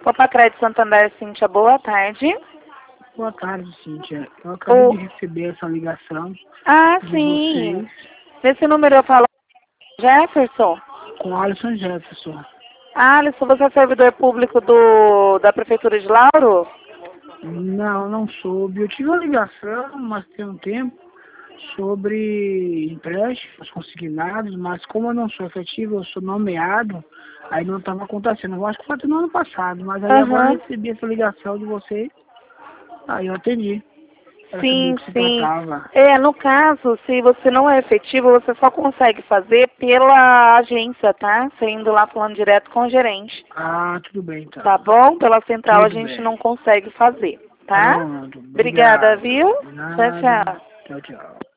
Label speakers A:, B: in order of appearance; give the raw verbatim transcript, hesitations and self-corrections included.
A: Copa Crédito Santander, Cíntia, boa tarde.
B: Boa tarde, Cíntia. Eu acabei
A: Oh.
B: de receber essa ligação
A: Ah,
B: de
A: sim.
B: vocês
A: Nesse número eu falo Jefferson.
B: com Alisson Jefferson.
A: Ah, Alisson, você é servidor público do, da Prefeitura de Lauro?
B: Não, não soube. Eu tive uma ligação, mas tem um tempo, sobre empréstimos consignados, mas como eu não sou efetivo, eu sou nomeado, aí não estava acontecendo. Eu acho que foi até no ano passado, mas aí
A: Uhum.
B: agora eu recebi essa ligação de vocês, aí eu atendi. Para saber
A: Sim,
B: o que se
A: sim.
B: tratava.
A: É, no caso, se você não é efetivo, você só consegue fazer pela agência, tá? Você indo lá falando direto com o gerente.
B: Ah, tudo bem, então.
A: Tá bom? Pela central a
B: Tudo
A: gente
B: bem.
A: não consegue fazer, tá?
B: Pronto,
A: Obrigada,
B: obrigado.
A: viu?
B: De
A: Tchau,
B: nada.
A: tchau.
B: Tchau, tchau.